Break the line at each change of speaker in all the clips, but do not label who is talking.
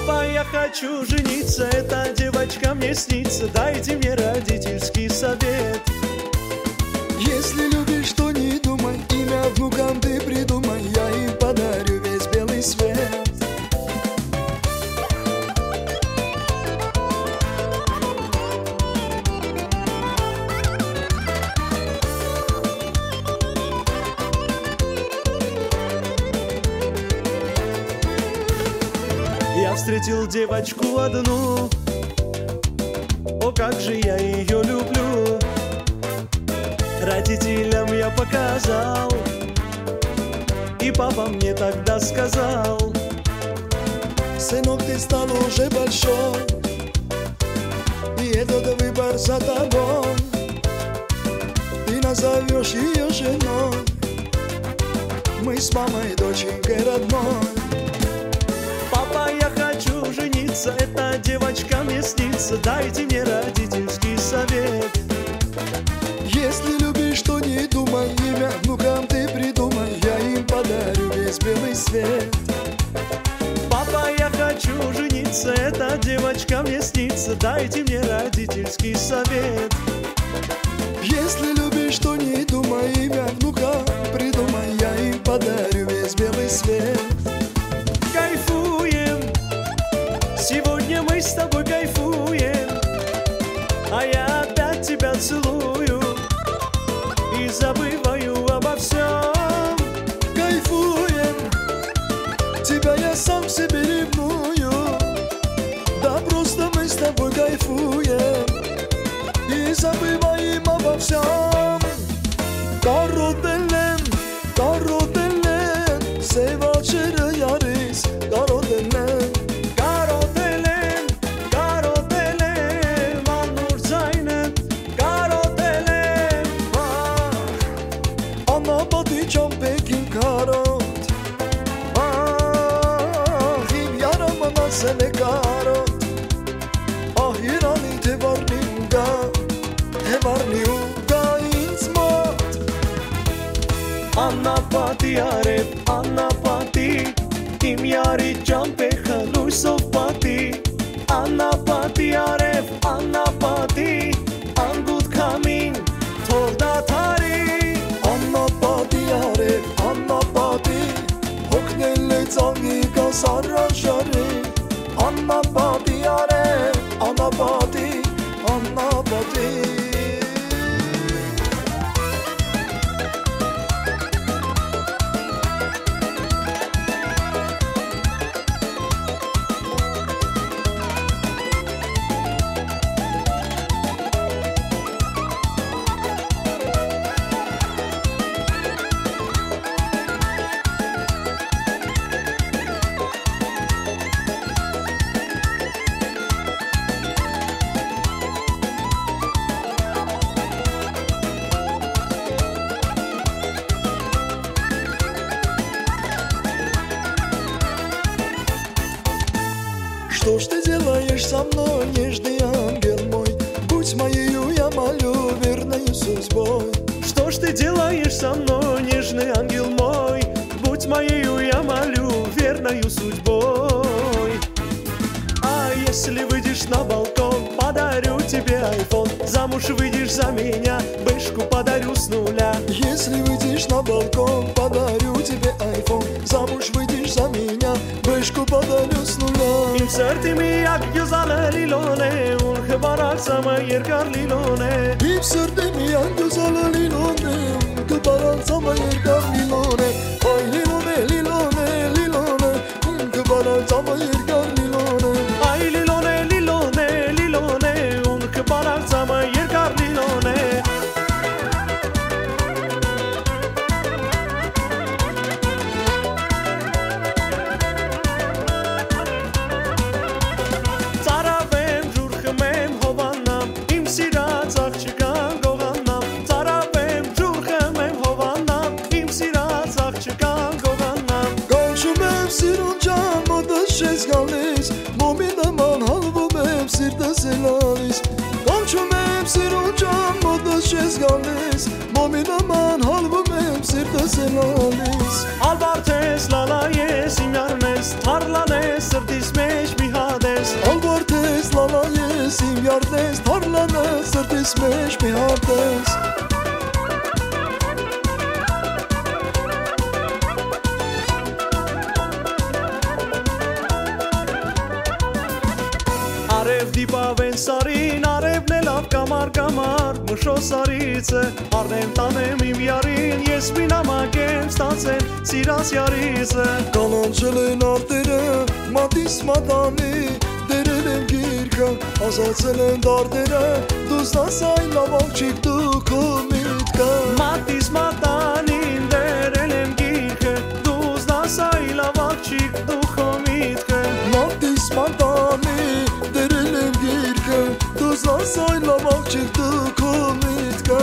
Папа, я хочу жениться, эта девочка мне снится, дайте мне родительский совет.
Если любишь, то не думай, имя внукам ты придумай, я им подарю весь белый свет.
Я встретил девочку одну, о, как же я ее люблю. Родителям я показал, и папа мне тогда сказал:
сынок, ты стал уже большой, и этот выбор за тобой. Ты назовешь ее женой, мы с мамой доченькой родной.
Папа, я хочу жениться, эта девочка мне снится, дайте мне родительский совет.
Если любишь, то не думай, имя внукам ты придумай, я им подарю весь белый свет.
Папа, я хочу жениться, эта девочка мне снится, дайте мне родительский совет.
Если любишь, то не думай, имя внукам придумай, я им подарю весь белый свет.
Кайфуем, сегодня мы с тобой кайфуем, а я опять тебя целую и забываю обо всем.
Кайфуем, тебя я сам себе ревную, да просто мы с тобой кайфуем и забываем обо всем. Կարոտելեմ, սև աչերը յարիս, կարոտելեմ,
անուր ձայնեմ, կարոտելեմ,
անապատի ճամպեքին կարոտ, իմ յարը մնացել է կարոտ, իրանի թե վարնի ու գա, թե վարնի ու գա ինձ մոտ.
Անապատի արև, անապատի, իմ յարի ճամպեխը լույսով պատի. Անապատի արև, անապատի, անգուտ քամին թող դադարի.
Անապատի արև, անապատի, հոգնել է ծաղիկաս առաշարի. Անապատի արև, անապատի, անապատի. Что ж ты делаешь со мной, нежный ангел мой? Будь моею, я молю, верною судьбой.
Что ж ты делаешь со мной, нежный ангел мой? Будь моею, я молю, верною судьбой. А если выйдешь на балкон, подарю тебе айфон. Замуж выйдешь за меня, бэшку подарю с нуля.
Если выйдешь на балкон, подарю тебе айфон. Замуж выйдешь за меня, бэшку подарю с нуля.
Իմ սրտի միակ գյուզալը լիլոն է, ունքը բարացամը երկար լիլոն է.
Իմ սրտի միակ գյուզալը լիլոն է, ունքը բարացամը երկար լիլոն է. Այ լիլոն է, լիլոն է, լիլոն է, ունքը բարացամը երկար լիլոն է.
Այ լիլոն է, լիլոն է, լիլոն է, ունքը բարացամը երկար լիլոն է.
Կանչում եմ սիրուն ջան, մոտս չես գալիս, մոմինաման հալվում եմ, սիրտս է լալիս.
Ալբարդ ես, լալա ես, իմ յարն ես, թարլան ես, սրտիս մեջ մի
մի հանդես
Արև դիպավեն սարին, արևն է լավ կամար, մշո սարիցը, արնեմ տանեմ իմ յարին, ես մի նամակ եմ ստացել, սիրած յարիցը
Կանանչել են արտերը, մատիս մատանի, դերել են գիրկը, ազացել են դարտերը, դուս նասայն լավակ չիք դու քո միտքը
Մատիս մատանին դերել եմ գիրկը, դուս նասայ լավակ չիք դու քո միտքը
Մատիս մատանի, դերել են գիրկը, դուս նասայն լավակ չիք դու քո միտքը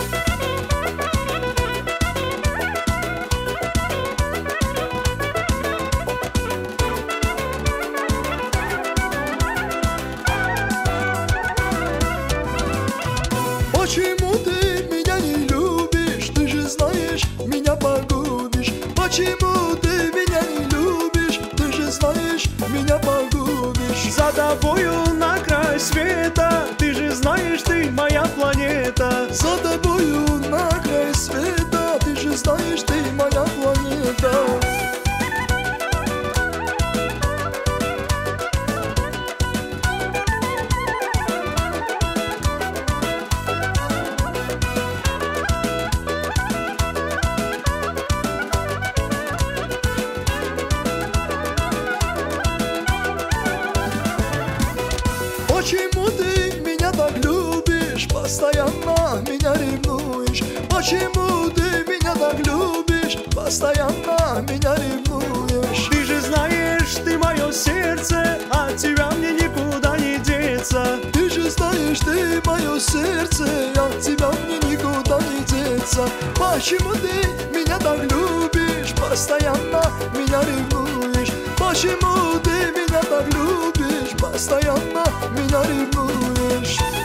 Почему ты меня не любишь? Ты же знаешь, меня погубишь. Почему ты меня не любишь? Ты же знаешь, меня погубишь.
За тобою на край света, ты же знаешь, ты моя планета
За тобою на край света, ты же знаешь, ты моя планета. Почему ты меня так любишь, постоянно меня ревнуешь? Почему ты меня так любишь, постоянно меня ревнуешь?
Ты же знаешь, ты мое сердце, от тебя мне никуда не деться
Ты же знаешь, ты мое сердце, от тебя мне никуда не деться. Почему ты меня так любишь, постоянно меня ревнуешь? Почему ты меня так любишь, постоянно меня ревнуешь?